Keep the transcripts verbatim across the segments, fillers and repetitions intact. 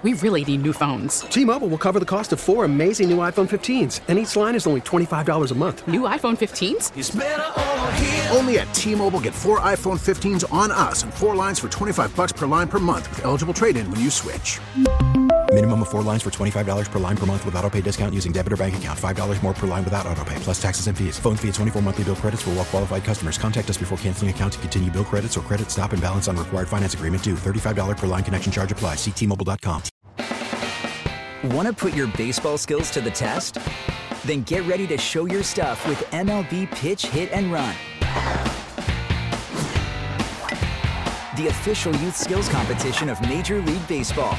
we really need new phones. T-Mobile will cover the cost of four amazing new iPhone fifteens, and each line is only twenty-five dollars a month. New iPhone fifteens? It's better over here. Only at T-Mobile, get four iPhone fifteens on us and four lines for twenty-five dollars per line per month with eligible trade-in when you switch. Minimum of four lines for twenty-five dollars per line per month with autopay discount using debit or bank account. five dollars more per line without autopay, plus taxes and fees. Phone fee at twenty-four monthly bill credits for well-qualified customers. Contact us before canceling account to continue bill credits or credit stop and balance on required finance agreement due. thirty-five dollars per line connection charge applies. See T Mobile dot com. Want to put your baseball skills to the test? Then get ready to show your stuff with M L B Pitch, Hit, and Run. The official youth skills competition of Major League Baseball.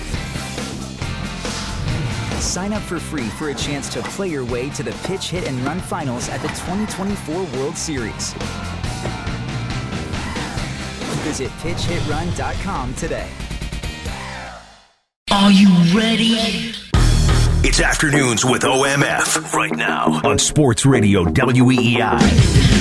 Sign up for free for a chance to play your way to the Pitch, Hit, and Run finals at the twenty twenty-four World Series. Visit pitch hit run dot com today. Are you ready? It's Afternoons with O M F right now on Sports Radio W E E I.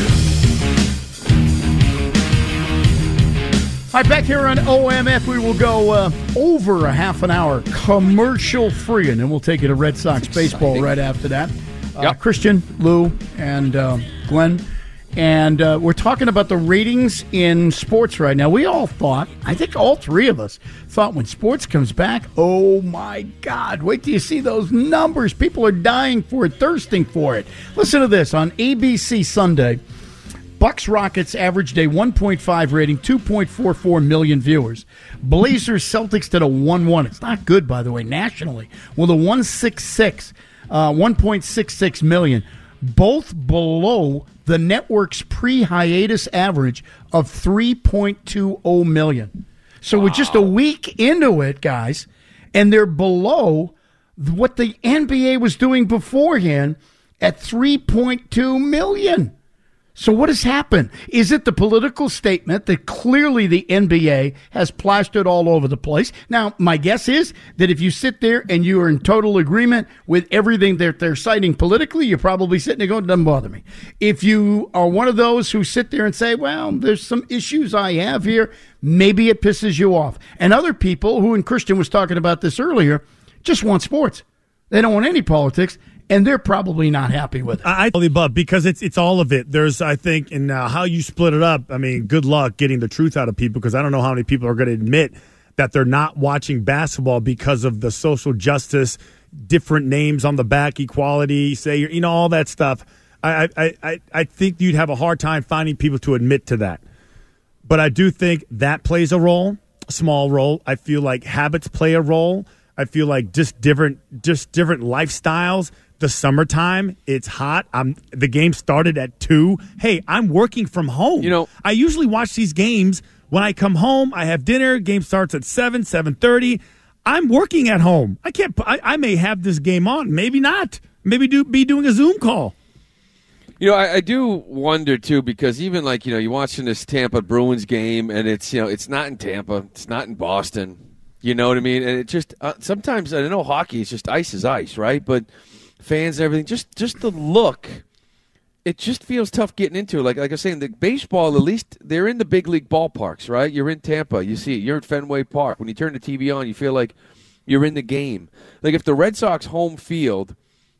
All right, back here on O M F, we will go uh, over a half an hour commercial free, and then we'll take you to Red Sox baseball right after that. Uh, yep. Christian, Lou, and uh, Glenn. And uh, we're talking about the ratings in sports right now. We all thought, I think all three of us thought when sports comes back, oh, my God, wait till you see those numbers. People are dying for it, thirsting for it. Listen to this. On A B C Sunday, Bucks Rockets average day one point five rating, two point four four million viewers. Blazers Celtics did a one one. It's not good, by the way, nationally. With a one sixty-six, uh, one point six six million. Both below the network's pre-hiatus average of three point two oh million. So wow. We're just a week into it, guys, and they're below what the N B A was doing beforehand at three point two million. So what has happened? Is it the political statement that clearly the N B A has plastered all over the place? Now, my guess is that if you sit there and you are in total agreement with everything that they're citing politically, you're probably sitting there going, doesn't bother me. If you are one of those who sit there and say, well, there's some issues I have here, maybe it pisses you off. And other people who, and Christian was talking about this earlier, just want sports. They don't want any politics. And they're probably not happy with it. I totally above because it's it's all of it. There's, I think, and uh, how you split it up. I mean, good luck getting the truth out of people because I don't know how many people are going to admit that they're not watching basketball because of the social justice, different names on the back, equality, say, you know, all that stuff. I I I, I think you'd have a hard time finding people to admit to that. But I do think that plays a role, a small role. I feel like habits play a role. I feel like just different, just different lifestyles. The summertime, it's hot. I'm, the game started at two. Hey, I'm working from home. You know, I usually watch these games when I come home. I have dinner. Game starts at seven, seven thirty. I'm working at home. I can't. I, I may have this game on. Maybe not. Maybe do be doing a Zoom call. You know, I, I do wonder too because even like you know, you're watching this Tampa Bruins game, and it's you know, it's not in Tampa, it's not in Boston. You know what I mean? And it just uh, sometimes I know hockey is just ice is ice, right? But fans and everything, just just the look, it just feels tough getting into it. Like like I was saying, the baseball, at least they're in the big league ballparks, right? You're in Tampa, you see it. You're at Fenway Park. When you turn the T V on, you feel like you're in the game. Like if the Red Sox home field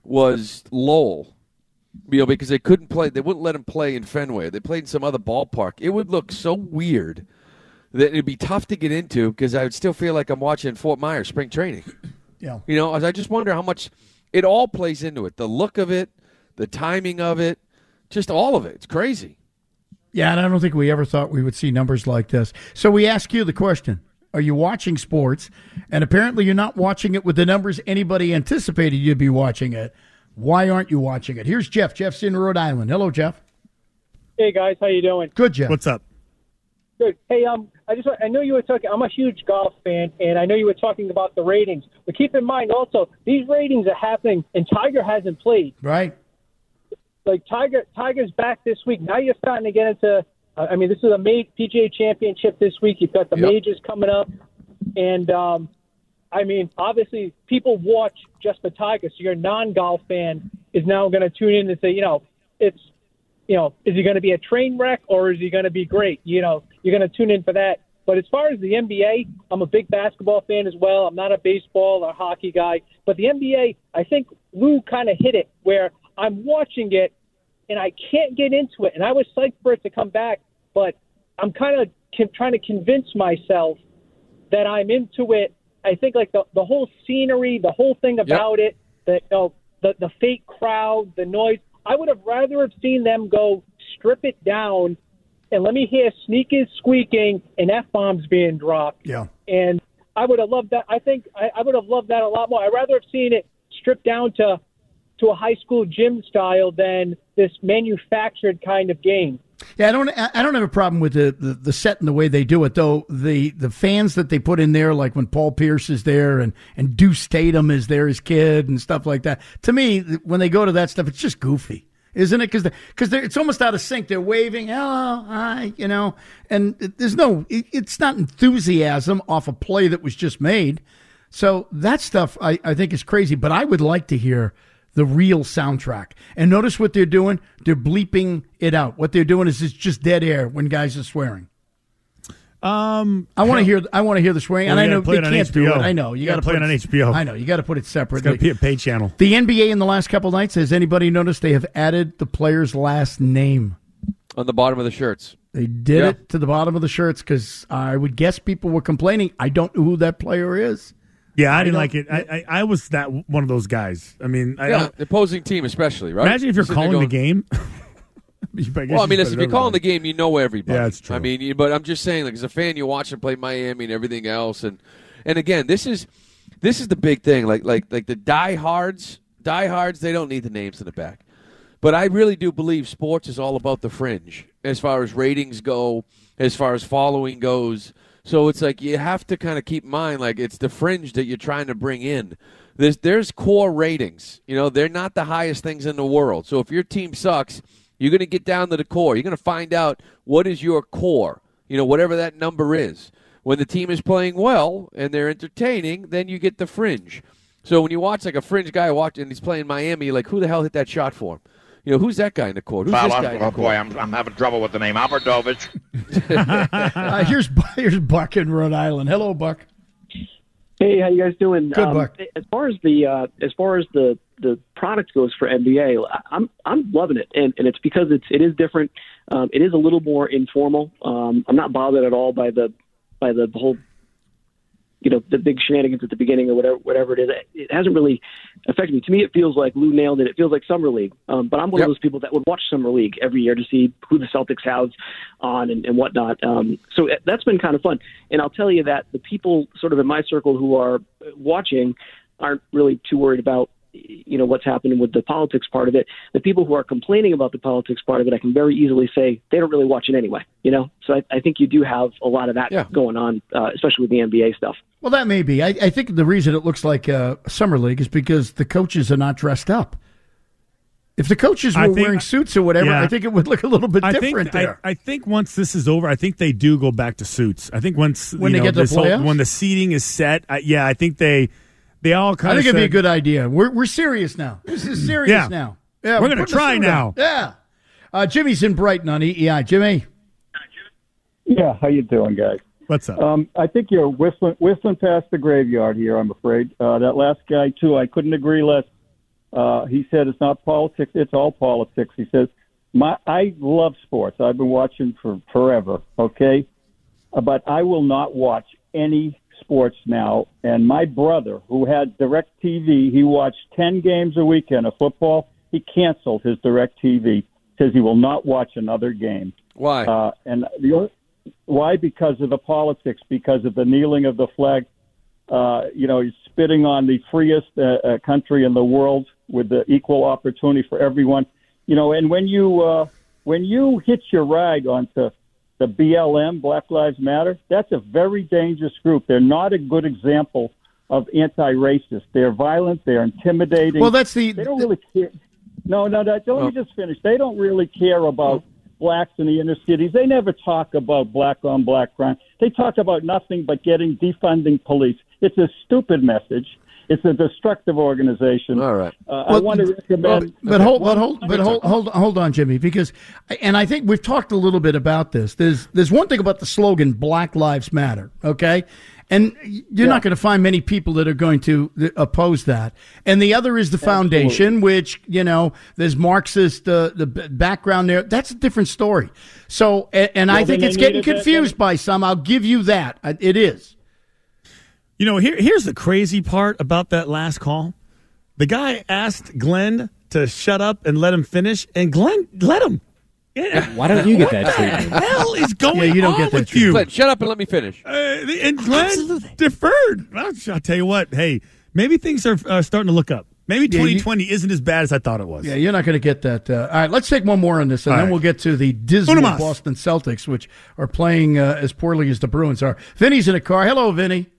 was Lowell, you know, because they couldn't play, they wouldn't let them play in Fenway. They played in some other ballpark. It would look so weird that it'd be tough to get into because I would still feel like I'm watching Fort Myers spring training. Yeah, you know, I just wonder how much. It all plays into it. The look of it, the timing of it, just all of it. It's crazy. Yeah, and I don't think we ever thought we would see numbers like this. So we ask you the question, are you watching sports? And apparently you're not watching it with the numbers anybody anticipated you'd be watching it. Why aren't you watching it? Here's Jeff. Jeff's in Rhode Island. Hello, Jeff. Hey, guys. How you doing? Good, Jeff. What's up? Good. Hey, um, I just I know you were talking. I'm a huge golf fan, and I know you were talking about the ratings. But keep in mind also these ratings are happening, and Tiger hasn't played. Right. Like Tiger, Tiger's back this week. Now you're starting to get into. Uh, I mean, this is a P G A Championship this week. You've got the yep. majors coming up, and um, I mean, obviously people watch just for Tiger. So your non-golf fan is now going to tune in and say, you know, it's. You know, is he going to be a train wreck or is he going to be great? You know, you're going to tune in for that. But as far as the N B A, I'm a big basketball fan as well. I'm not a baseball or hockey guy. But the N B A, I think Lou kind of hit it where I'm watching it and I can't get into it. And I was psyched for it to come back, but I'm kind of trying to convince myself that I'm into it. I think like the, the whole scenery, the whole thing about yep. it, the, you know, the the fake crowd, the noise. I would have rather have seen them go strip it down and let me hear sneakers squeaking and F-bombs being dropped. Yeah. And I would have loved that. I think I, I would have loved that a lot more. I'd rather have seen it stripped down to to a high school gym style than this manufactured kind of game. Yeah, I don't. I don't have a problem with the, the, the set and the way they do it, though. The the fans that they put in there, like when Paul Pierce is there and and Deuce Tatum is there as kid and stuff like that. To me, when they go to that stuff, it's just goofy, isn't it? Because because it's almost out of sync. They're waving, hello, hi, you know, and there's no. It, it's not enthusiasm off a play that was just made. So that stuff I, I think is crazy. But I would like to hear the real soundtrack. And notice what they're doing. They're bleeping it out. What they're doing is it's just dead air when guys are swearing. Um, I want to hear. I want to hear the swearing, well, and I know they it can't do it. I know you, you got to play it on H B O. I know you got to put it separately. It's got to be a pay channel. The N B A in the last couple nights, has anybody noticed they have added the player's last name on the bottom of the shirts? They did yeah. it to the bottom of the shirts because I would guess people were complaining. I don't know who that player is. Yeah, I, I didn't like it. I, I I was that one of those guys. I mean, I yeah, the opposing team especially, right? Imagine if you're calling going, the game. I well, I mean, listen, if you're calling the game, you know everybody. Yeah, that's true. I mean, you, but I'm just saying, like, as a fan, you watch them play Miami and everything else, and and again, this is this is the big thing. Like like like the diehards, diehards, they don't need the names in the back. But I really do believe sports is all about the fringe, as far as ratings go, as far as following goes. So it's like you have to kind of keep in mind, like, it's the fringe that you're trying to bring in. There's there's core ratings. You know, they're not the highest things in the world. So if your team sucks, you're going to get down to the core. You're going to find out what is your core, you know, whatever that number is. When the team is playing well and they're entertaining, then you get the fringe. So when you watch, like, a fringe guy watch and he's playing Miami, you're like, who the hell hit that shot for him? You know, who's that guy in the court? Who's well, this I'm, guy in oh the boy, court? I'm, I'm having trouble with the name. Albertovich. uh, here's, here's Buck in Rhode Island. Hello, Buck. Hey, how you guys doing? Good, um, Buck. As far as the uh, as far as the, the product goes for N B A, I'm I'm loving it, and, and it's because it's it is different. Um, it is a little more informal. Um, I'm not bothered at all by the by the whole, you know, the big shenanigans at the beginning or whatever whatever it is. It hasn't really affected me. To me, it feels like Lou nailed it. It feels like Summer League. Um, but I'm one yep. of those people that would watch Summer League every year to see who the Celtics have on and, and whatnot. Um, so that's been kind of fun. And I'll tell you that the people sort of in my circle who are watching aren't really too worried about, you know, what's happening with the politics part of it. The people who are complaining about the politics part of it, I can very easily say they don't really watch it anyway, you know? So I, I think you do have a lot of that yeah. going on, uh, especially with the N B A stuff. Well, that may be. I, I think the reason it looks like a summer league is because the coaches are not dressed up. If the coaches were think, wearing suits or whatever, yeah. I think it would look a little bit I different think, there. I, I think once this is over, I think they do go back to suits. I think once when you they know, get to this the playoffs? whole, when the seating is set, I, yeah, I think they they all kind of. I think said, it'd be a good idea. We're we're serious now. This is serious yeah. now. Yeah, we're going to try now. On. Yeah. Uh, Jimmy's in Brighton on E E I. Jimmy. Yeah, how you doing, guys? What's up? Um, I think you're whistling, whistling past the graveyard here, I'm afraid. Uh, that last guy, too, I couldn't agree less. Uh, he said it's not politics, it's all politics. He says, "My I love sports. I've been watching for forever, okay? Uh, but I will not watch any sports now." And my brother, who had DirecTV, he watched ten games a weekend of football. He canceled his DirecTV, says he will not watch another game. Why? Uh, and the only Why? Because of the politics, because of the kneeling of the flag. Uh, you know, he's spitting on the freest uh, uh, country in the world with the equal opportunity for everyone. You know, and when you uh, when you hitch your ride onto the B L M, Black Lives Matter, that's a very dangerous group. They're not a good example of anti-racist. They're violent. They're intimidating. Well, that's the. They don't really care. No, no, no. Don't let me just finish. They don't really care about blacks in the inner cities. They never talk about black on black crime. They talk about nothing but getting defunding police. It's a stupid message. It's a destructive organization. All right. Uh, I want to recommend. But, but hold, but hold, but hold, hold, hold on, Jimmy, because, and I think we've talked a little bit about this. There's, there's one thing about the slogan "Black Lives Matter," okay, and you're yeah. not going to find many people that are going to oppose that. And the other is the Absolutely. foundation, which you know, there's Marxist uh, the background there. That's a different story. So, and, and well, I think it's getting confused that, by some. I'll give you that. It is. You know, here here's the crazy part about that last call. The guy asked Glenn to shut up and let him finish, and Glenn let him. Yeah. Why don't you get that treatment? What the hell is going yeah, you don't on get that with you? Glenn, shut up and let me finish. Uh, and Glenn Absolutely. deferred. Well, I'll tell you what. Hey, maybe things are uh, starting to look up. Maybe Yeah, twenty twenty you, isn't as bad as I thought it was. Yeah, you're not going to get that. Uh, all right, let's take one more on this, and All then right. we'll get to the dismal Boston Celtics, which are playing uh, as poorly as the Bruins are. Vinny's in a car. Hello, Vinny.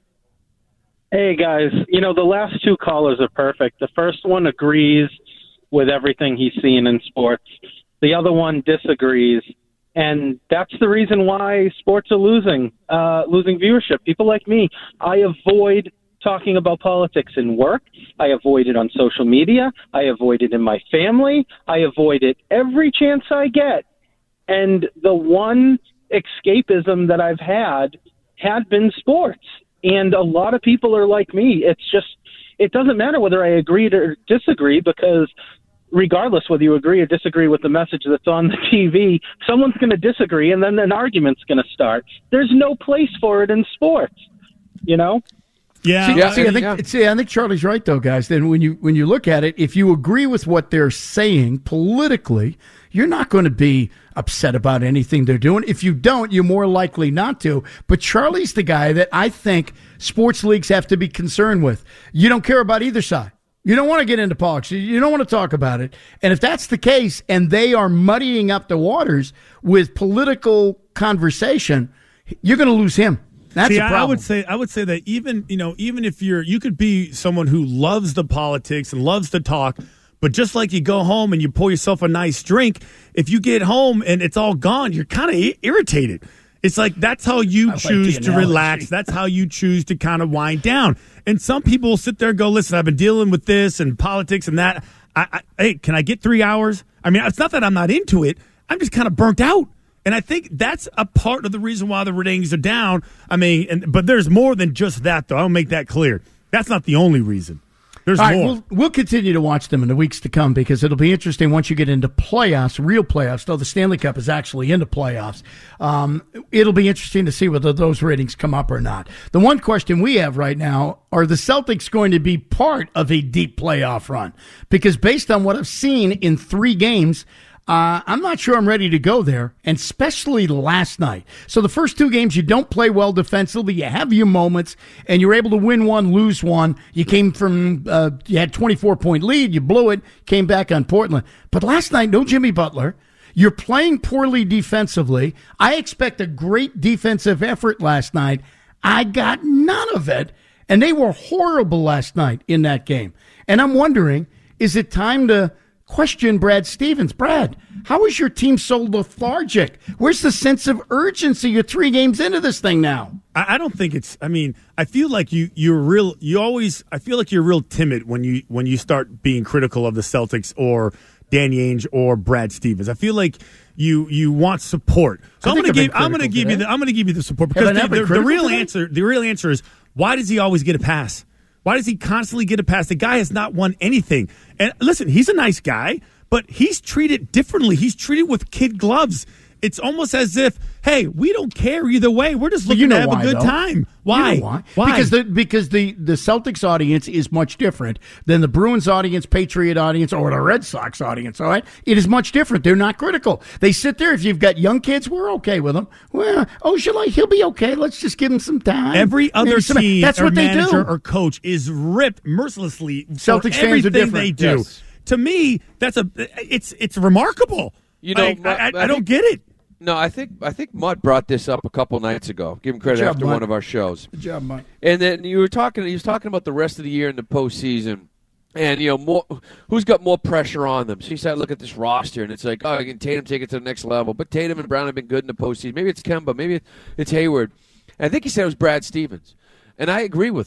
Hey, guys. You know, the last two callers are perfect. The first one agrees with everything he's seen in sports. The other one disagrees. And that's the reason why sports are losing, uh, losing viewership. People like me, I avoid talking about politics in work. I avoid it on social media. I avoid it in my family. I avoid it every chance I get. And the one escapism that I've had had been sports. And a lot of people are like me. It's just, it doesn't matter whether I agree or disagree, because regardless whether you agree or disagree with the message that's on the T V, someone's going to disagree, and then an argument's going to start. There's no place for it in sports, you know? Yeah, see, yeah, see, I think, yeah. see, I think Charlie's right, though, guys. Then when you when you look at it, if you agree with what they're saying politically, you're not going to be upset about anything they're doing. If you don't, you're more likely not to. But Charlie's the guy that I think sports leagues have to be concerned with. You don't care about either side. You don't want to get into politics. You don't want to talk about it. And if that's the case, and they are muddying up the waters with political conversation, you're going to lose him. That's See, a problem. I would say I would say that even you know even if you're you could be someone who loves the politics and loves to talk, but just like you go home and you pour yourself a nice drink, if you get home and it's all gone, you're kind of I- irritated. It's like that's how you I like choose the to analogy. relax. That's how you choose to kind of wind down. And some people sit there and go, "Listen, I've been dealing with this and politics and that. I, I, hey, can I get three hours? I mean, it's not that I'm not into it. I'm just kind of burnt out." And I think that's a part of the reason why the ratings are down. I mean, and, but there's more than just that, though. I'll make that clear. That's not the only reason. There's All right, more. we'll, we'll continue to watch them in the weeks to come, because it'll be interesting once you get into playoffs, real playoffs, though the Stanley Cup is actually into playoffs. Um, it'll be interesting to see whether those ratings come up or not. The one question we have right now, are the Celtics going to be part of a deep playoff run? Because based on what I've seen in three games, Uh, I'm not sure I'm ready to go there, and especially last night. So the first two games, you don't play well defensively. You have your moments, and you're able to win one, lose one. You came from, uh, you had twenty-four point lead. You blew it, came back on Portland. But last night, no Jimmy Butler. You're playing poorly defensively. I expect a great defensive effort last night. I got none of it, and they were horrible last night in that game. And I'm wondering, is it time to question Brad Stevens? Brad, how is your team so lethargic? Where's the sense of urgency? You're three games into this thing now. I, I don't think it's. I mean, I feel like you you're real. You always. I feel like you're real timid when you when you start being critical of the Celtics or Danny Ainge or Brad Stevens. I feel like you you want support. So I I'm think going to I've give been I'm going to critical give you today. the I'm going to give you the support, Have because I the, not been the, the critical real today? answer the real answer is, why does he always get a pass? Why does he constantly get a pass? The guy has not won anything. And listen, he's a nice guy, but he's treated differently. He's treated with kid gloves. It's almost as if, hey, we don't care either way. We're just But looking you know to have why, a good though. time. Why? You know why? Because the because the, the Celtics audience is much different than the Bruins audience, Patriot audience, or the Red Sox audience. All right, it is much different. They're not critical. They sit there. If you've got young kids, we're okay with them. Well, oh, Shalai, he'll be okay. Let's just give him some time. Every other Maybe some- team that's or what they manager do. or coach is ripped mercilessly for Celtics fans are everything different. they do. Yes. To me, that's a it's it's remarkable. You know, Like, Mud- I, I, I I don't think- get it. No, I think I think Mutt brought this up a couple nights ago. Give him credit Good job, after Mutt. one of our shows. Good job, Mike. And then you were talking. He was talking about the rest of the year in the postseason, and you know, more who's got more pressure on them. So he said, "Look at this roster," and it's like, "Oh, can Tatum take it to the next level?" But Tatum and Brown have been good in the postseason. Maybe it's Kemba. Maybe it's Hayward. And I think he said it was Brad Stevens, and I agree with him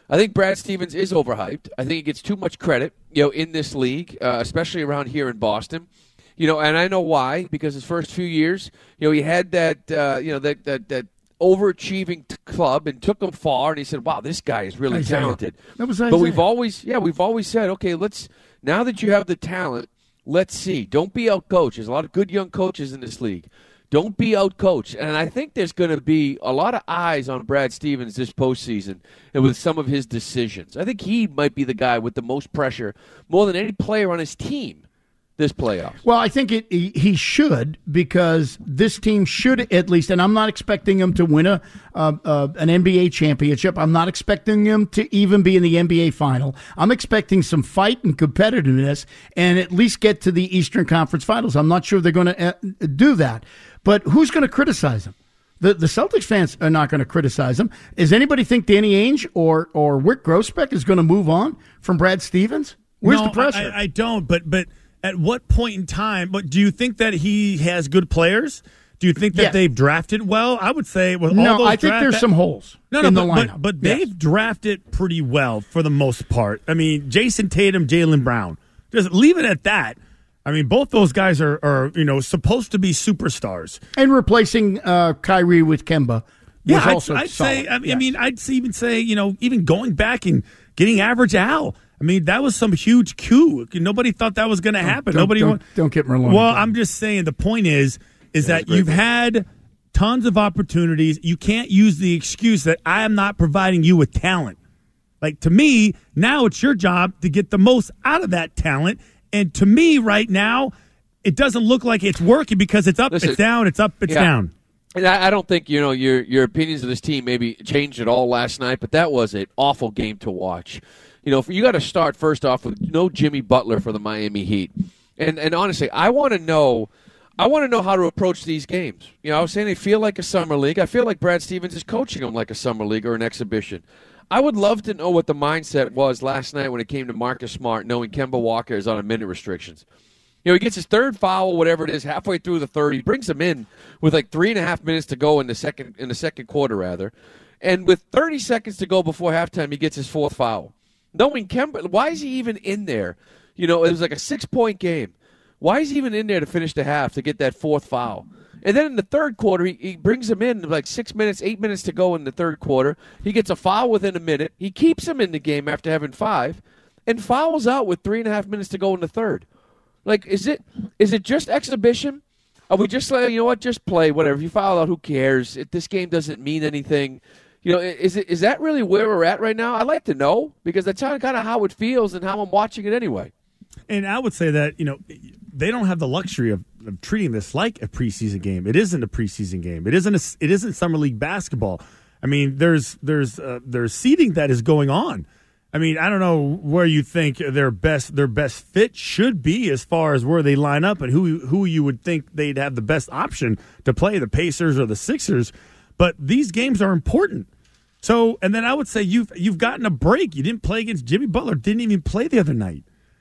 I think Brad Stevens is overhyped. I think he gets too much credit, you know, in this league, uh, especially around here in Boston. You know, and I know why, because his first few years, you know, he had that, uh, you know, that that that overachieving t- club and took them far, and he said, "Wow, this guy is really Isaiah. talented." That was But Isaiah. we've always, yeah, we've always said, okay, let's now that you have the talent, let's see. Don't be outcoached. There's a lot of good young coaches in this league. Don't be outcoached. And I think there's going to be a lot of eyes on Brad Stevens this postseason and with some of his decisions. I think he might be the guy with the most pressure, more than any player on his team this playoffs. Well, I think it, he, he should, because this team should at least, and I'm not expecting him to win a uh, uh, an N B A championship. I'm not expecting him to even be in the N B A final. I'm expecting some fight and competitiveness and at least get to the Eastern Conference Finals. I'm not sure they're going to uh, do that. But who's going to criticize him? The the Celtics fans are not going to criticize him. Does anybody think Danny Ainge or, or Rick Grossbeck is going to move on from Brad Stevens? Where's no, the pressure? I, I don't, but but at what point in time, but do you think that he has good players? Do you think that Yes. they've drafted well? I would say with No, all those I think draft- there's some holes no, no, in but, the but- lineup. But, Yes. they've drafted pretty well for the most part. I mean, Jason Tatum, Jaylen Brown. Just leave it at that. I mean, both those guys are, are you know, supposed to be superstars. And replacing uh, Kyrie with Kemba was Yeah, I'd, also I'd solid. say. I mean, Yes. I mean, I'd even say, you know, even going back and getting average Al. I mean, that was some huge coup. Nobody thought that was going to happen. Don't- Nobody. don't- wa- don't get Merlone Well, again. I'm just saying. The point is, is Yeah, that it's great. you've had tons of opportunities. You can't use the excuse that I am not providing you with talent. Like, to me, now it's your job to get the most out of that talent. And to me, right now, it doesn't look like it's working because it's up, Listen, it's down, it's up, it's yeah. down. And I, I don't think, you know, your your opinions of this team maybe changed at all last night, but that was an awful game to watch. You know, you got to start first off with no Jimmy Butler for the Miami Heat. And and honestly, I want to know I want to know how to approach these games. You know, I was saying they feel like a summer league. I feel like Brad Stevens is coaching them like a summer league or an exhibition. I would love to know what the mindset was last night when it came to Marcus Smart, knowing Kemba Walker is on a minute restrictions. You know, he gets his third foul, whatever it is, halfway through the third. He brings him in with like three and a half minutes to go in the second in the second quarter, rather. And with thirty seconds to go before halftime, he gets his fourth foul. Knowing Kemba, why is he even in there? You know, it was like a six-point game. Why is he even in there to finish the half to get that fourth foul? And then in the third quarter, he, he brings him in like six minutes, eight minutes to go in the third quarter. He gets a foul within a minute. He keeps him in the game after having five and fouls out with three and a half minutes to go in the third. Like, is it is it just exhibition? Are we just like, you know what, just play, whatever. If you foul out, who cares? If this game doesn't mean anything. You know, is it is that really where we're at right now? I'd like to know, because that's kind of how it feels and how I'm watching it anyway. And I would say that, you know, they don't have the luxury of, of treating this like a preseason game. It isn't a preseason game. It isn't a, it isn't summer league basketball. I mean, there's there's uh, there's seeding that is going on. I mean, I don't know where you think their best their best fit should be as far as where they line up and who who you would think they'd have the best option to play, the Pacers or the Sixers. But these games are important. So, and then I would say you've you've gotten a break. You didn't play against Jimmy Butler. Didn't even play the other night.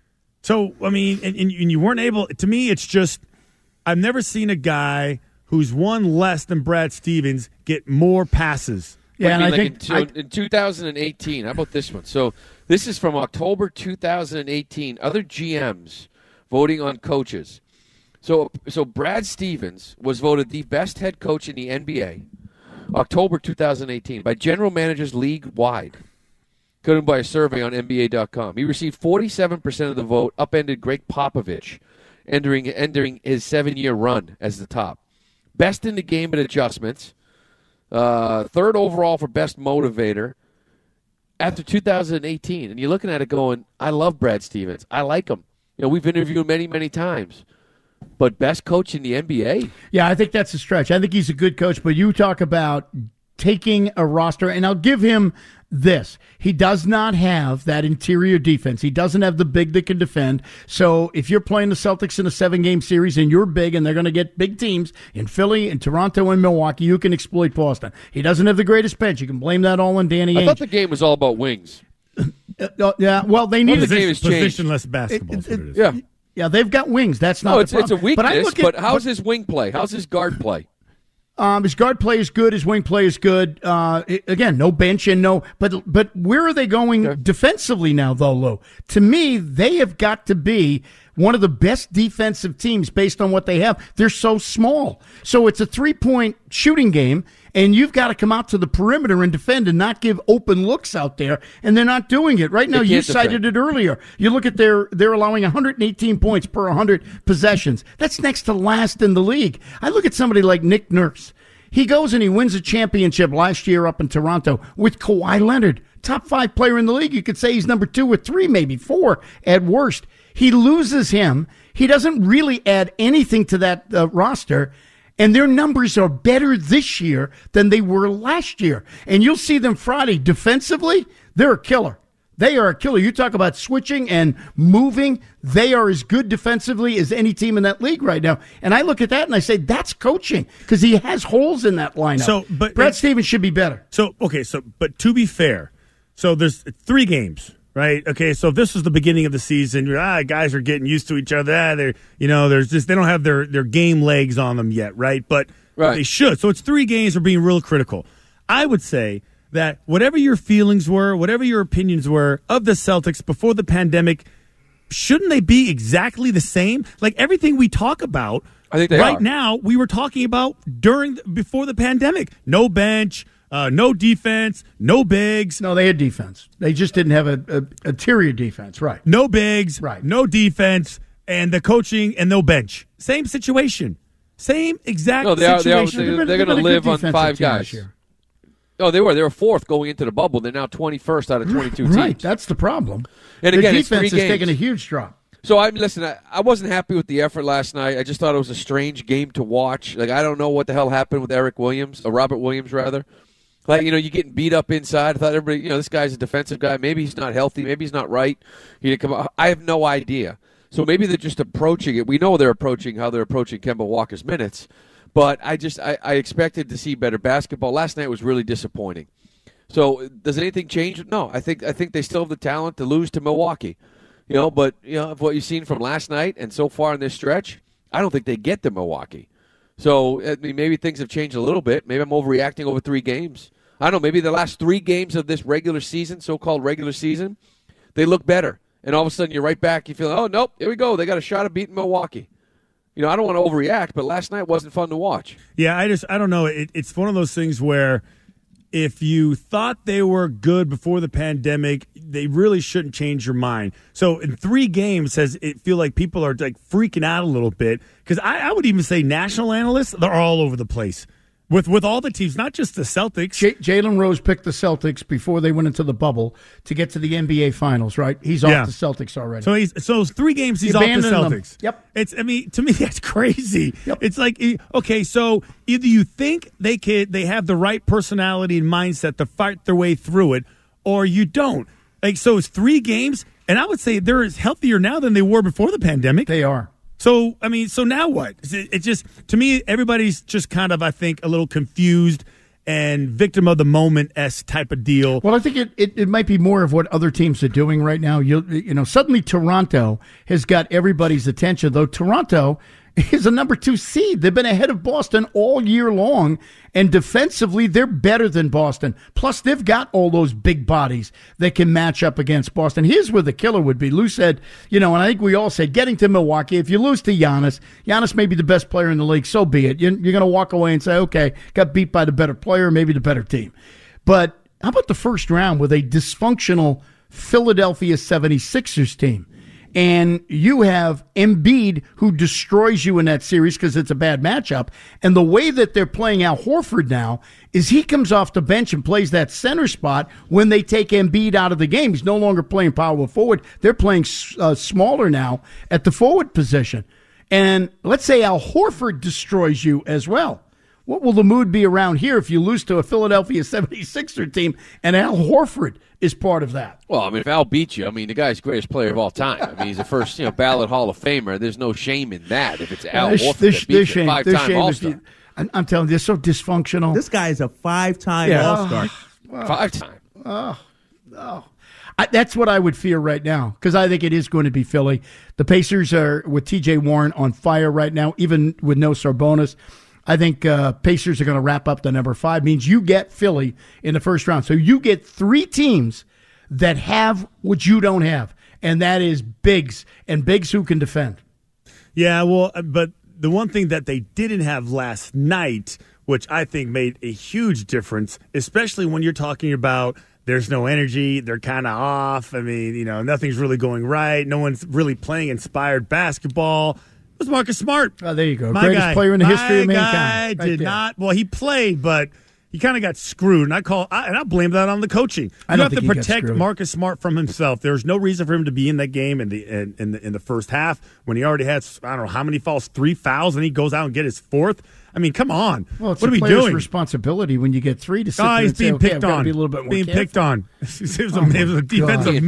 So, I mean, and, and you weren't able. To me, it's just I've never seen a guy who's won less than Brad Stevens get more passes. What Yeah, do you and mean, I like think in, two, in two thousand eighteen. How about this one? So this is from October two thousand eighteen. Other G Ms voting on coaches. So so Brad Stevens was voted the best head coach in the N B A, October two thousand eighteen, by general managers league-wide, according by a survey on N B A dot com. He received forty-seven percent of the vote, upended Greg Popovich, entering, entering his seven-year run as the top. Best in the game at adjustments. Uh, third overall for best motivator after two thousand eighteen. And you're looking at it going, I love Brad Stevens. I like him. You know, we've interviewed him many, many times. But best coach in the N B A? Yeah, I think that's a stretch. I think he's a good coach, but you talk about taking a roster, and I'll give him this. He does not have that interior defense. He doesn't have the big that can defend. So if you're playing the Celtics in a seven-game series and you're big and they're going to get big teams in Philly and Toronto and Milwaukee, you can exploit Boston. He doesn't have the greatest bench. You can blame that all on Danny I Ainge. thought the game was all about wings. Uh, yeah, well, they need the game has changed. Positionless basketball. is what it is. Yeah. Yeah, yeah, they've got wings. That's not No, the it's, it's a problem. But I weakness, look at- but how's his wing play? How's his guard play? Um, his guard play is good. His wing play is good. Uh, it- again, no bench and no. But but where are they going okay. defensively now, though, Lou? To me, they have got to be one of the best defensive teams based on what they have. They're so small. So it's a three-point shooting game, and you've got to come out to the perimeter and defend and not give open looks out there, and they're not doing it. Right now, you cited defend. it earlier. You look at their, they're allowing one hundred eighteen points per one hundred possessions. That's next to last in the league. I look at somebody like Nick Nurse. He goes and he wins a championship last year up in Toronto with Kawhi Leonard, top five player in the league. You could say he's number two or three, maybe four at worst. He loses him. He doesn't really add anything to that uh, roster. And their numbers are better this year than they were last year. And you'll see them Friday. Defensively, they're a killer. They are a killer. You talk about switching and moving. They are as good defensively as any team in that league right now. And I look at that and I say, that's coaching, because he has holes in that lineup. So, but Brad Stevens should be better. So, okay, so but to be fair, so there's three games. Right. Okay. So if this was the beginning of the season, ah, guys are getting used to each other. Ah, they're, you know, there's just they don't have their, their game legs on them yet. Right. But right. they should. So it's three games. We're being real critical. I would say that whatever your feelings were, whatever your opinions were of the Celtics before the pandemic, shouldn't they be exactly the same? Like everything we talk about I think they right are. now, we were talking about during before the pandemic. No bench. Uh, no defense, no bigs. No, they had defense. They just didn't have a, a interior defense, right? No bigs, right? No defense, and the coaching and no bench. Same situation. Same exact no, they are, situation. They are, they're they're going to live on five guys. Oh, they were. They were fourth going into the bubble. They're now twenty-first out of twenty-two teams. Right, that's the problem. And Their again, defense it's three is games. taking a huge drop. So I listen. I, I wasn't happy with the effort last night. I just thought it was a strange game to watch. Like I don't know what the hell happened with Eric Williams, or Robert Williams rather. Like, you know, you're getting beat up inside. I thought everybody, you know, this guy's a defensive guy. Maybe he's not healthy. Maybe he's not right. He didn't come out. I have no idea. So maybe they're just approaching it. We know they're approaching how they're approaching Kemba Walker's minutes. But I just, I, I expected to see better basketball. Last night was really disappointing. So does anything change? No. I think I think they still have the talent to lose to Milwaukee. You know, but, you know, of what you've seen from last night and so far in this stretch, I don't think they get to Milwaukee. So I mean, maybe things have changed a little bit. Maybe I'm overreacting over three games. I don't know, maybe the last three games of this regular season, so-called regular season, they look better. And all of a sudden you're right back. You feel, oh, nope, here we go. They got a shot at beating Milwaukee. You know, I don't want to overreact, but last night wasn't fun to watch. Yeah, I just, I don't know. It, it's one of those things where if you thought they were good before the pandemic, they really shouldn't change your mind. So in three games, has it feel like people are like freaking out a little bit? Because I, I would even say national analysts, they're all over the place. With with all the teams, not just the Celtics. J- Jalen Rose picked the Celtics before they went into the bubble to get to the N B A Finals, right? He's off Yeah. the Celtics already. So he's so three games he's He off the abandoned them. Celtics. Yep. It's I mean to me that's crazy. Yep. It's like okay, so either you think they can they have the right personality and mindset to fight their way through it, or you don't. Like so, it's three games, and I would say they're as healthier now than they were before the pandemic. They are. So, I mean, so now what? It, it just, to me, everybody's just kind of, I think, a little confused and victim of the moment-esque type of deal. Well, I think it, it, it might be more of what other teams are doing right now. You you know, suddenly Toronto has got everybody's attention, though Toronto is a number two seed. They've been ahead of Boston all year long, and defensively, they're better than Boston. Plus, they've got all those big bodies that can match up against Boston. Here's where the killer would be. Lou said, you know, and I think we all said, getting to Milwaukee, if you lose to Giannis, Giannis may be the best player in the league, so be it. You're, you're going to walk away and say, okay, got beat by the better player, maybe the better team. But how about the first round with a dysfunctional Philadelphia seventy-sixers team? And you have Embiid, who destroys you in that series because it's a bad matchup. And the way that they're playing Al Horford now is he comes off the bench and plays that center spot when they take Embiid out of the game. He's no longer playing power forward. They're playing uh, smaller now at the forward position. And let's say Al Horford destroys you as well. What will the mood be around here if you lose to a Philadelphia seventy-sixer team and Al Horford is part of that? Well, I mean, if Al beats you, I mean, the guy's the greatest player of all time. I mean, he's the first, you know, ballot Hall of Famer. There's no shame in that if it's Al There's- Horford there's- that there's beats you, shame. There's five-time shame if All-Star. you- I'm, I'm telling you, they're so dysfunctional. This guy is a five-time Yeah. All-Star. Wow. Five-time. Oh, oh. I, that's what I would fear right now because I think it is going to be Philly. The Pacers are with T J Warren on fire right now, even with no Sabonis. I think uh, Pacers are going to wrap up the number five. Means you get Philly in the first round. So you get three teams that have what you don't have, and that is bigs, and bigs who can defend. Yeah, well, but the one thing that they didn't have last night, which I think made a huge difference, especially when you're talking about there's no energy, they're kind of off. I mean, you know, nothing's really going right. No one's really playing inspired basketball. It was Marcus Smart. Oh, there you go. My Greatest guy, player in the history of my mankind. guy Right did there. not. Well, he played, but he kind of got screwed. And I call, I, and I blame that on the coaching. I You don't have to think he got protect screwed. Marcus Smart from himself. There's no reason for him to be in that game in the in, in the in the first half when he already had I don't know how many fouls, three fouls, and he goes out and get his fourth. I mean, come on. Well, it's what a are we player's doing? responsibility when you get three to sit Oh, there he's and say, being okay, picked I've got to on. be a little bit more being careful. picked on. It was, a, Oh, it was a defensive God.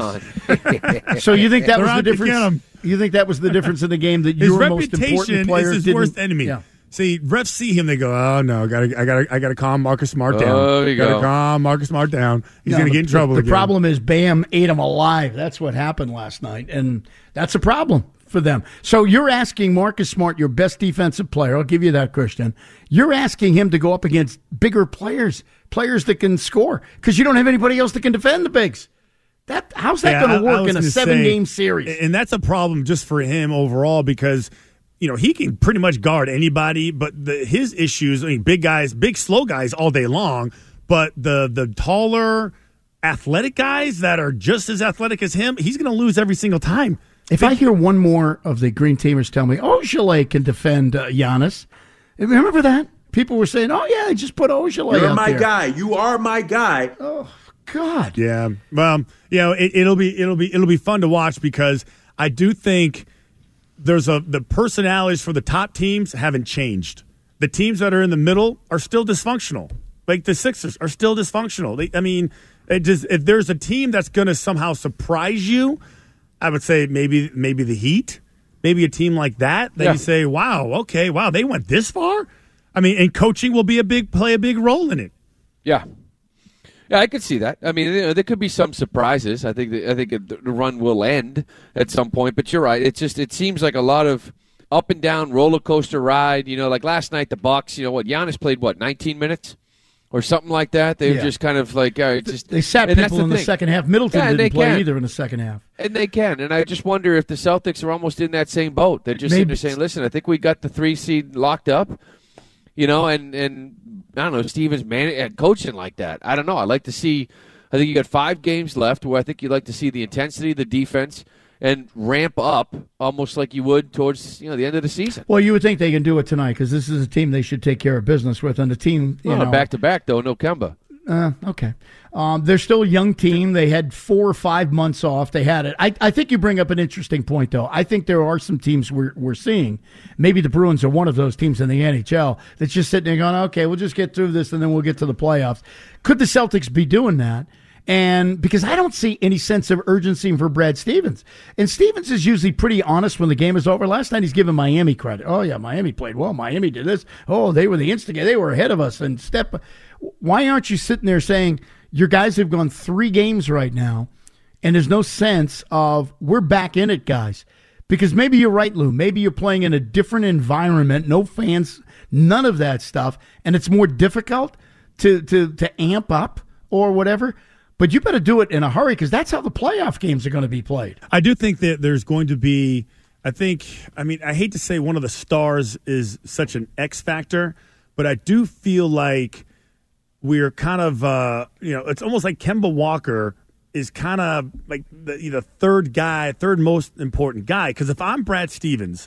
mismatch. So you think that They're was the out to get difference? him. You think that was the difference in the game that His your most important reputation player is his didn't, worst enemy. Yeah. See, refs see him, they go, "Oh no, gotta, I gotta, I gotta calm Marcus Smart down. Oh, there you gotta go. calm Marcus Smart down. He's No, gonna the- get in trouble The, again." the problem is Bam ate him alive. That's what happened last night, and that's a problem for them. So you're asking Marcus Smart, your best defensive player, I'll give you that, Christian. You're asking him to go up against bigger players, players that can score, because you don't have anybody else that can defend the bigs. That how's that Yeah, going I- to I work was in a gonna seven-game say- series? And that's a problem just for him overall because, you know, he can pretty much guard anybody, but the, his issues, I mean, big guys, big, slow guys all day long, but the the taller, athletic guys that are just as athletic as him, he's going to lose every single time. If I hear one more of the Green Teamers tell me, Ojale can defend uh, Giannis, remember that? People were saying, oh, yeah, just put Ojale You're out my there. guy. You are my guy. Oh, God. Yeah. Well, you know, it, it'll be it'll be it'll be fun to watch because I do think there's a the personalities for the top teams haven't changed. The teams that are in the middle are still dysfunctional. Like the Sixers are still dysfunctional. They, I mean, it just if there's a team that's going to somehow surprise you, I would say maybe maybe the Heat, maybe a team like that. That Yeah. you say, wow, okay, wow, they went this far. I mean, and coaching will be a big play a big role in it. Yeah. Yeah, I could see that. I mean, you know, there could be some surprises. I think that, I think the run will end at some point. But you're right. It's just it seems like a lot of up and down roller coaster ride. You know, like last night the Bucks. You know what? Giannis played what nineteen minutes or something like that. They Yeah. were just kind of like uh, just They sat and that's people in the thing. second half. Middleton Yeah, and didn't they play can. either in the second half. And they can. And I just wonder if the Celtics are almost in that same boat. They're just sitting Maybe. there saying, "Listen, I think we got the three seed locked up." You know, and and I don't know, Stevens man coaching like that. I don't know. I like to see. I think you got five games left where I think you'd like to see the intensity of the defense and ramp up almost like you would towards you know the end of the season. Well, you would think they can do it tonight because this is a team they should take care of business with, and the team, you Well, know, back to back though, no Kemba. Uh, okay. Um, they're still a young team. They had four or five months off. They had it. I, I think you bring up an interesting point, though. I think there are some teams we're, we're seeing. Maybe the Bruins are one of those teams in the N H L that's just sitting there going, okay, we'll just get through this and then we'll get to the playoffs. Could the Celtics be doing that? And because I don't see any sense of urgency for Brad Stevens. And Stevens is usually pretty honest when the game is over. Last night he's giving Miami credit. Oh, yeah, Miami played well. Miami did this. Oh, they were the instigator. They were ahead of us. And step. Why aren't you sitting there saying your guys have gone three games right now and there's no sense of we're back in it, guys? Because maybe you're right, Lou. Maybe you're playing in a different environment, no fans, none of that stuff, and it's more difficult to to to amp up or whatever. But you better do it in a hurry because that's how the playoff games are going to be played. I do think that there's going to be, I think, I mean, I hate to say one of the stars is such an X factor, but I do feel like we're kind of, uh, you know, it's almost like Kemba Walker is kind of like the, the third guy, third most important guy. Because if I'm Brad Stevens,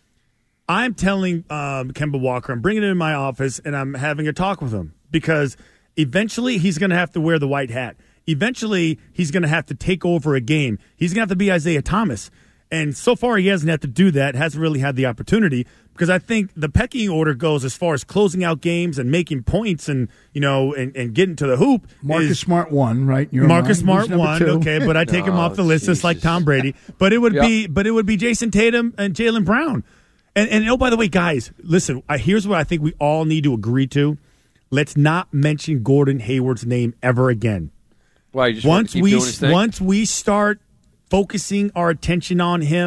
I'm telling um, Kemba Walker, I'm bringing him in my office and I'm having a talk with him because eventually he's going to have to wear the white hat. Eventually, he's going to have to take over a game. He's going to have to be Isaiah Thomas. And so far, he hasn't had to do that, hasn't really had the opportunity, because I think the pecking order goes as far as closing out games and making points and, you know, and, and getting to the hoop. Marcus is, Smart won, right? Your Marcus mind. Who's Smart number won, two? okay, but I take him Oh, off the list just like Tom Brady. But it would Yep. be but it would be Jason Tatum and Jaylen Brown. And, and oh, by the way, guys, listen, I, here's what I think we all need to agree to. Let's not mention Gordon Hayward's name ever again. Why, you just want Once to keep we doing his thing? once we start focusing our attention on him,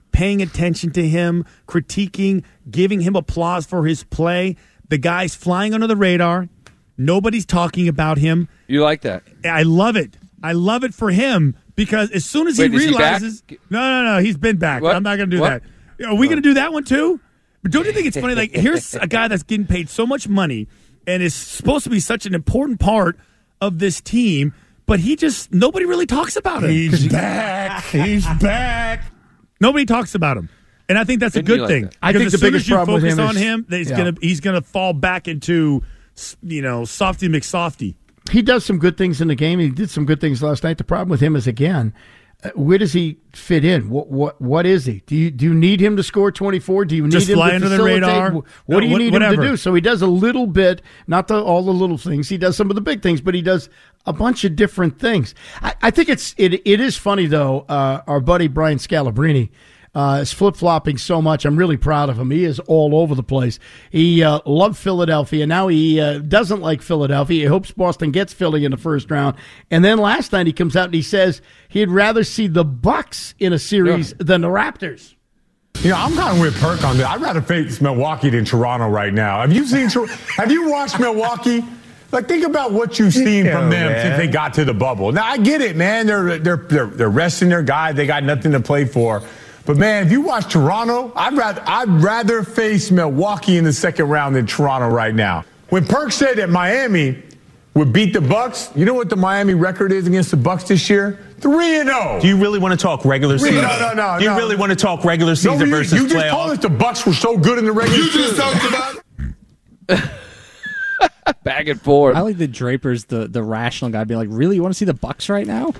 paying attention to him, critiquing, giving him applause for his play. The guy's flying under the radar. Nobody's talking about him. You like that? I love it. I love it for him because as soon as Wait, he is he realizes, back? no, no, no, he's been back. What? I'm not going to do What? that. Are we going to do that one too? But don't you think it's funny? Like, here's a guy that's getting paid so much money and is supposed to be such an important part of this team, but he just nobody really talks about him. He's back. He's back. Nobody talks about him. And I think that's a And you good like thing. that. I Because think as the soon biggest as you problem with focus him on is- him, that he's yeah. gonna he's gonna fall back into, you know, softy McSofty. He does some good things in the game. He did some good things last night. The problem with him is, again, uh, where does he fit in? What what what is he? Do you do you need him to score twenty-four? Do you need Just him fly to under the facilitate? radar? What No, do you what- need whatever. him to do? So he does a little bit, not the, all the little things. He does some of the big things, but he does a bunch of different things. I, I think it's it it is funny though. Uh, our buddy Brian Scalabrine. Uh, is flip-flopping so much. I'm really proud of him. He is all over the place. He uh, loved Philadelphia. Now he uh, doesn't like Philadelphia. He hopes Boston gets Philly in the first round. And then last night he comes out and he says he'd rather see the Bucks in a series yeah. than the Raptors. You know, I'm kind of with Perk on this. I'd rather face Milwaukee than Toronto right now. Have you seen? Have you watched Milwaukee? Like, think about what you've seen yeah, from them man. since they got to the bubble. Now, I get it, man. They're they're they're, they're resting their guy. They got nothing to play for. But, man, if you watch Toronto, I'd rather, I'd rather face Milwaukee in the second round than Toronto right now. When Perk said that Miami would beat the Bucks, you know what the Miami record is against the Bucks this year? three and oh. Do you really want to talk regular season? No, no, no. Do you no. really want to talk regular season no, you, versus you playoffs? You just told us the Bucks were so good in the regular season. You just talked about back and forth. I like the Drapers, the, the rational guy, being like, really, you want to see the Bucks right now?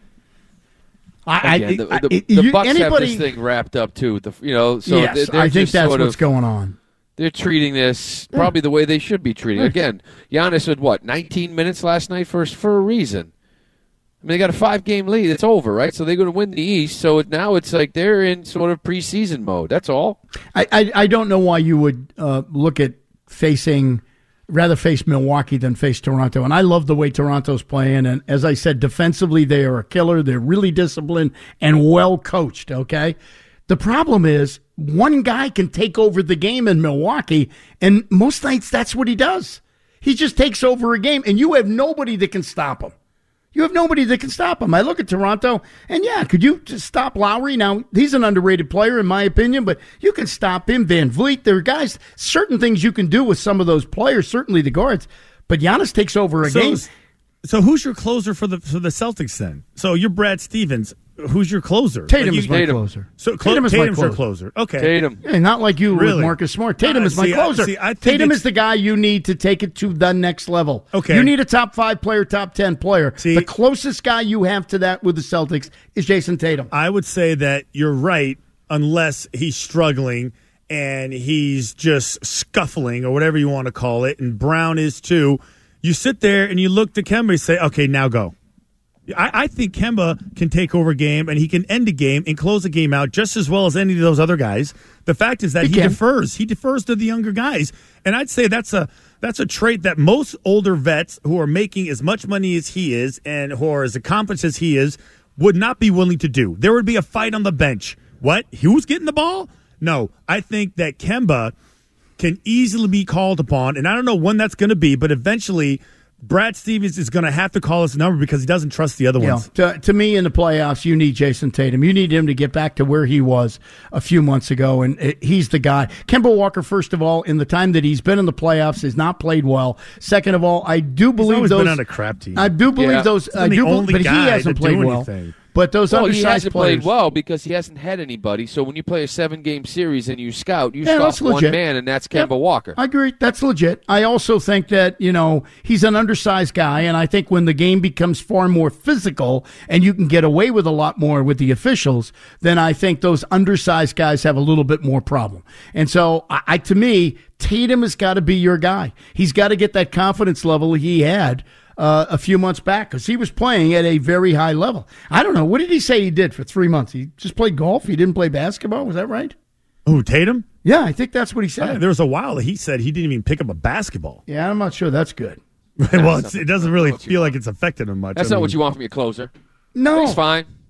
I, Again, I, the, I, the, it, the you, Bucks anybody, have this thing wrapped up too. The, you know, so yes, they're, they're I think just that's sort what's of, going on. They're treating this probably the way they should be treating. Again, Giannis had what nineteen minutes last night for for a reason. I mean, they got a five game lead. It's over, right? So they're going to win the East. So now it's like they're in sort of preseason mode. That's all. I I, I don't know why you would uh, look at facing. Rather face Milwaukee than face Toronto. And I love the way Toronto's playing. And as I said, defensively, they are a killer. They're really disciplined and well coached, okay? The problem is one guy can take over the game in Milwaukee, and most nights that's what he does. He just takes over a game, and you have nobody that can stop him. You have nobody that can stop him. I look at Toronto, and yeah, could you just stop Lowry? Now, he's an underrated player, in my opinion, but you can stop him. Van Vliet, there are guys, certain things you can do with some of those players, certainly the guards, but Giannis takes over a so, game. So who's your closer for the for the Celtics then? So you're Brad Stevens. Who's your closer? Tatum like you, is my Tatum. closer. So Cl- Tatum is Tatum's my your closer. closer. Okay. Tatum. Yeah, not like you really? with Marcus Smart. Tatum uh, is my see, closer. I, see, I Tatum it's, is the guy you need to take it to the next level. Okay. You need a top five player, top ten player. See, the closest guy you have to that with the Celtics is Jason Tatum. I would say that you're right unless he's struggling and he's just scuffling or whatever you want to call it, and Brown is too. You sit there and you look to Kemba and say, okay, now go. I, I think Kemba can take over a game and he can end a game and close a game out just as well as any of those other guys. The fact is that he, he defers. He defers to the younger guys. And I'd say that's a that's a trait that most older vets who are making as much money as he is and who are as accomplished as he is would not be willing to do. There would be a fight on the bench. What? Who's getting the ball? No. I think that Kemba can easily be called upon, and I don't know when that's going to be, but eventually Brad Stevens is going to have to call his number because he doesn't trust the other Yeah. ones. To, to me, in the playoffs, you need Jason Tatum. You need him to get back to where he was a few months ago, and it, he's the guy. Kemba Walker, first of all, in the time that he's been in the playoffs, has not played well. Second of all, I do believe He's always those. been on a crap team. I do believe Yeah. those. He's I the do, only but he guy hasn't to played do well. anything. But those Well, he undersized hasn't players. played well because he hasn't had anybody. So when you play a seven-game series and you scout, you Yeah, that's scout one legit. man, and that's Yep. Kemba Walker. I agree. That's legit. I also think that, you know, he's an undersized guy, and I think when the game becomes far more physical and you can get away with a lot more with the officials, then I think those undersized guys have a little bit more problem. And so, I, I to me, Tatum has got to be your guy. He's got to get that confidence level he had Uh, a few months back because he was playing at a very high level. I don't know. What did he say he did for three months? He just played golf? He didn't play basketball? Was that right? Who, Tatum? Yeah, I think that's what he said. Uh, there was a while that he said he didn't even pick up a basketball. Yeah, I'm not sure that's good. well, it's, it doesn't really feel like it's affected him much. That's I not mean, what you want from your closer. No. He's fine.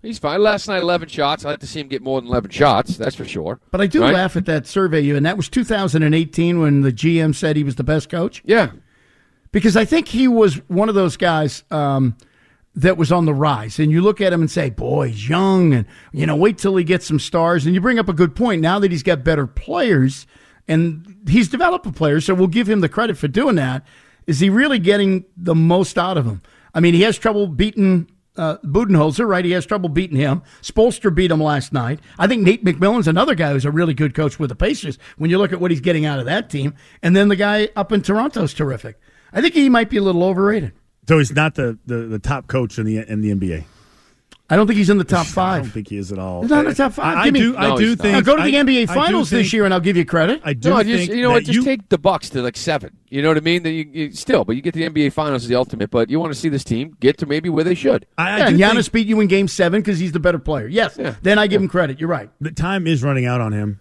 He's fine. Last night, eleven shots. I'd like to see him get more than eleven shots, that's for sure. But I do right? laugh at that survey, you, and that was two thousand eighteen when the G M said he was the best coach. Yeah. Because I think he was one of those guys um, that was on the rise. And you look at him and say, boy, he's young, and, you know, wait till he gets some stars. And you bring up a good point. Now that he's got better players, and he's developed a player, so we'll give him the credit for doing that. Is he really getting the most out of him? I mean, he has trouble beating uh, Budenholzer, right? He has trouble beating him. Spoelstra beat him last night. I think Nate McMillan's another guy who's a really good coach with the Pacers when you look at what he's getting out of that team. And then the guy up in Toronto's terrific. I think he might be a little overrated. So he's not the, the, the top coach in the in the N B A. I don't think he's in the top five. I don't think he is at all. He's not in the top five. I, I Give me- do. I No, do he's think. Now go to the I- N B A I do Finals think- this year, and I'll give you credit. I do No, think just, you know what? that Just you, take the Bucks to like seven. You know what I mean? That you, you still, but you get the N B A Finals is the ultimate. But you want to see this team get to maybe where they should. I, I Yeah, do and Giannis think beat you in Game Seven because he's the better player. Yes, Yeah. then I give him credit. You're right. the time is running out on him.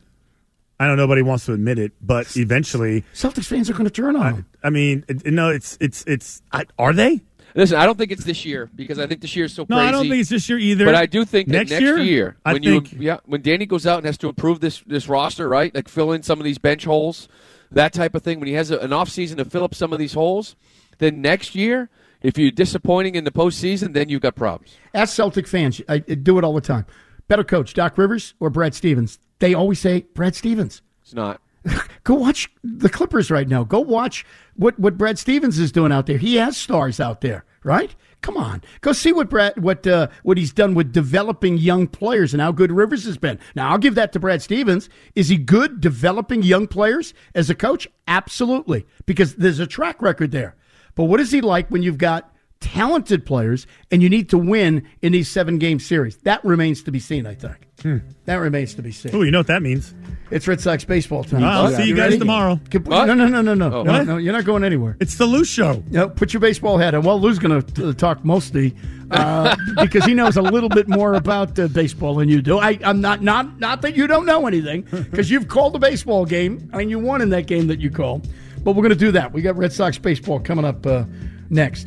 I know nobody wants to admit it, but eventually, Celtics fans are going to turn on him. I mean, it, no, it's it's it's. I, are they? Listen, I don't think it's this year because I think this year is so No, crazy. I don't think it's this year either. But I do think that next, next year, year, I when think you yeah, when Danny goes out and has to improve this this roster, right? Like fill in some of these bench holes, that type of thing. When he has a, an off season to fill up some of these holes, then next year, if you're disappointing in the postseason, then you've got problems. Ask Celtic fans. I, I do it all the time. Better coach, Doc Rivers or Brad Stevens? They always say Brad Stevens. It's not. Go watch the Clippers right now. Go watch what, what Brad Stevens is doing out there. He has stars out there, right? Come on, go see what Brad what uh, what he's done with developing young players and how good Rivers has been. Now, I'll give that to Brad Stevens. Is he good developing young players as a coach? Absolutely, because there's a track record there. But what is he like when you've got talented players and you need to win in these seven game series? That remains to be seen. I think Hmm. that remains to be seen. Oh, you know what that means? It's Red Sox baseball time. I'll see you guys ready? tomorrow. No, no, no, no, no, Oh. no, What? no. You're not going anywhere. It's the Lou Show. No, put your baseball hat on. Well, Lou's going to uh, talk mostly uh, because he knows a little bit more about uh, baseball than you do. I, I'm not, not, not that you don't know anything, because you've called a baseball game and you won in that game that you called. But we're going to do that. We got Red Sox baseball coming up uh, next.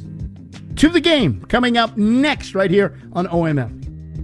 To the game coming up next, right here on O M F.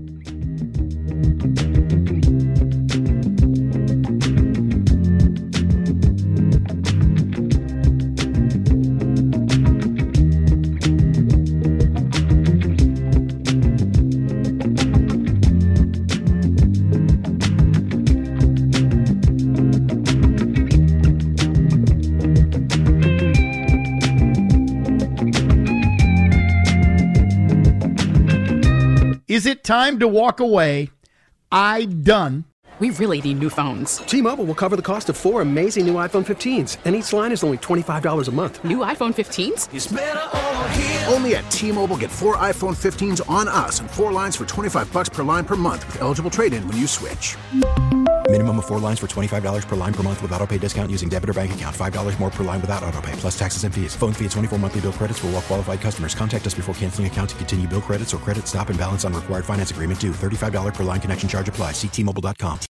Is it time to walk away? I done. We really need new phones. T-Mobile will cover the cost of four amazing new iPhone fifteens, and each line is only twenty-five dollars a month. New iPhone fifteens? It's better over here. Only at T-Mobile, get four iPhone fifteens on us and four lines for twenty-five bucks per line per month with eligible trade-in when you switch. Minimum of four lines for twenty-five dollars per line per month with autopay discount using debit or bank account. five dollars more per line without autopay, plus taxes and fees. Phone fee at twenty-four monthly bill credits for well-qualified customers. Contact us before canceling account to continue bill credits or credit stop and balance on required finance agreement due. thirty-five dollars per line connection charge applies. See T Mobile dot com.